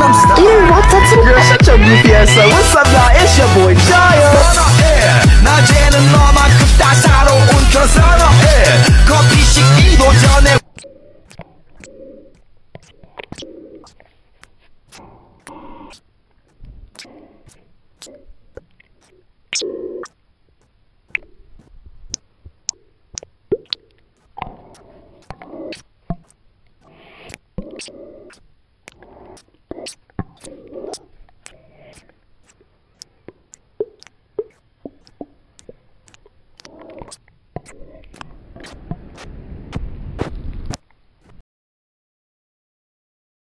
Dude, what? That's You're such a goofy ass son. What's up, y'all? It's your boy Jaya. 낮에는 너만큼 따사로운 저 선어해 커피 식기도 전에